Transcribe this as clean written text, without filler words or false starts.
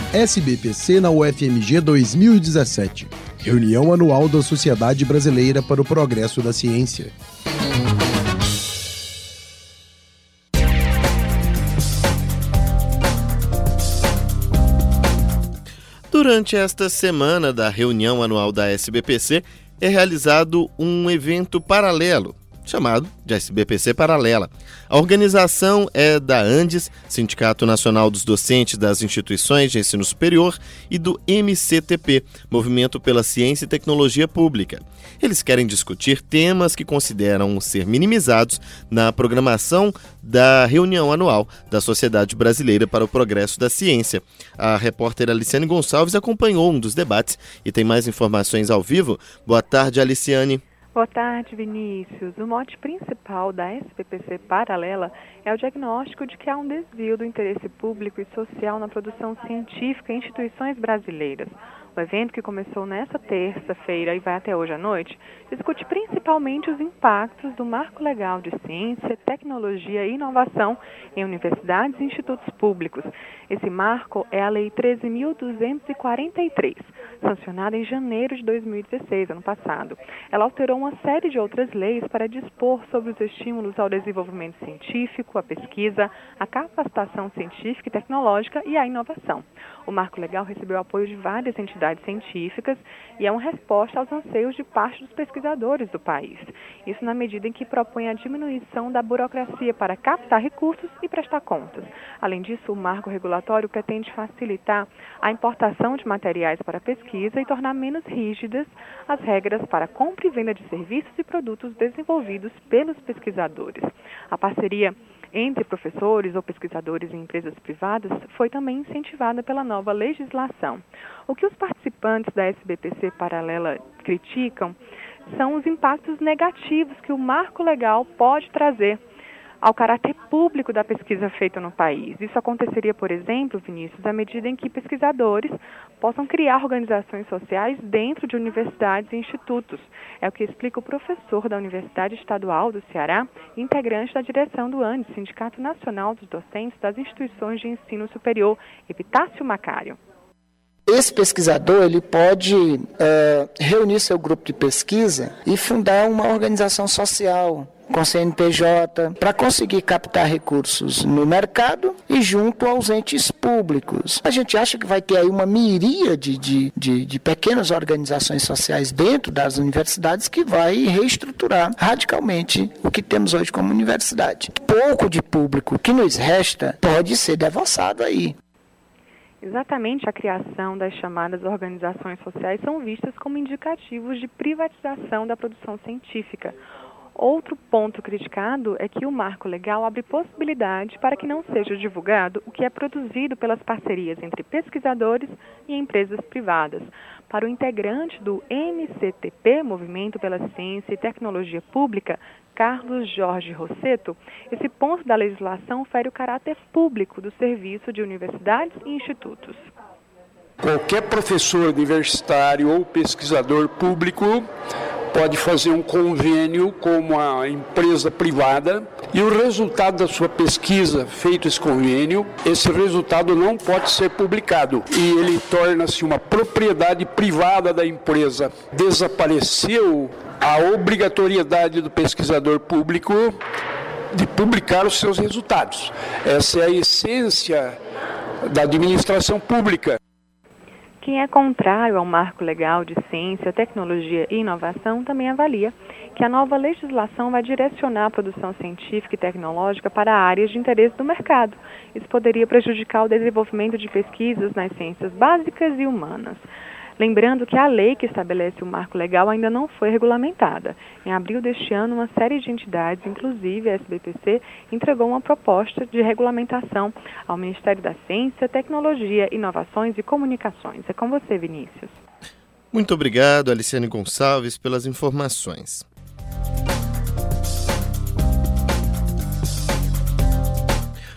SBPC na UFMG 2017. Reunião anual da Sociedade Brasileira para o Progresso da Ciência. Durante esta semana da reunião anual da SBPC, é realizado um evento paralelo, chamado de SBPC Paralela. A organização é da ANDES, Sindicato Nacional dos Docentes das Instituições de Ensino Superior, e do MCTP, Movimento pela Ciência e Tecnologia Pública. Eles querem discutir temas que consideram ser minimizados na programação da reunião anual da Sociedade Brasileira para o Progresso da Ciência. A repórter Aliciane Gonçalves acompanhou um dos debates e tem mais informações ao vivo. Boa tarde, Aliciane. Boa tarde, Vinícius. O mote principal da SBPC Paralela é o diagnóstico de que há um desvio do interesse público e social na produção científica em instituições brasileiras. O evento, que começou nesta terça-feira e vai até hoje à noite, discute principalmente os impactos do Marco Legal de Ciência, Tecnologia e Inovação em universidades e institutos públicos. Esse marco é a Lei 13.243, sancionada em janeiro de 2016, ano passado. Ela alterou uma série de outras leis para dispor sobre os estímulos ao desenvolvimento científico, a pesquisa, a capacitação científica e tecnológica e a inovação. O Marco Legal recebeu apoio de várias entidades científicas e é uma resposta aos anseios de parte dos pesquisadores do país. Isso na medida em que propõe a diminuição da burocracia para captar recursos e prestar contas. Além disso, o marco regulatório pretende facilitar a importação de materiais para pesquisa e tornar menos rígidas as regras para compra e venda de serviços e produtos desenvolvidos pelos pesquisadores. A parceria entre professores ou pesquisadores em empresas privadas foi também incentivada pela nova legislação. O que os participantes da SBPC Paralela criticam são os impactos negativos que o marco legal pode trazer ao caráter público da pesquisa feita no país. Isso aconteceria, por exemplo, Vinícius, à medida em que pesquisadores possam criar organizações sociais dentro de universidades e institutos. É o que explica o professor da Universidade Estadual do Ceará, integrante da direção do ANDES, Sindicato Nacional dos Docentes das Instituições de Ensino Superior, Epitácio Macário. Esse pesquisador ele pode reunir seu grupo de pesquisa e fundar uma organização social com CNPJ, para conseguir captar recursos no mercado e junto aos entes públicos. A gente acha que vai ter aí uma miríade de pequenas organizações sociais dentro das universidades que vai reestruturar radicalmente o que temos hoje como universidade. Pouco de público que nos resta pode ser devossado aí. Exatamente, a criação das chamadas organizações sociais são vistas como indicativos de privatização da produção científica. Outro ponto criticado é que o marco legal abre possibilidade para que não seja divulgado o que é produzido pelas parcerias entre pesquisadores e empresas privadas. Para o integrante do MCTP, Movimento pela Ciência e Tecnologia Pública, Carlos Jorge Rosseto, esse ponto da legislação fere o caráter público do serviço de universidades e institutos. Qualquer professor universitário ou pesquisador público pode fazer um convênio com uma empresa privada e o resultado da sua pesquisa, feito esse convênio, esse resultado não pode ser publicado e ele torna-se uma propriedade privada da empresa. Desapareceu a obrigatoriedade do pesquisador público de publicar os seus resultados. Essa é a essência da administração pública. Quem é contrário ao marco legal de ciência, tecnologia e inovação também avalia que a nova legislação vai direcionar a produção científica e tecnológica para áreas de interesse do mercado. Isso poderia prejudicar o desenvolvimento de pesquisas nas ciências básicas e humanas. Lembrando que a lei que estabelece o marco legal ainda não foi regulamentada. Em abril deste ano, uma série de entidades, inclusive a SBPC, entregou uma proposta de regulamentação ao Ministério da Ciência, Tecnologia, Inovações e Comunicações. É com você, Vinícius. Muito obrigado, Aliciane Gonçalves, pelas informações.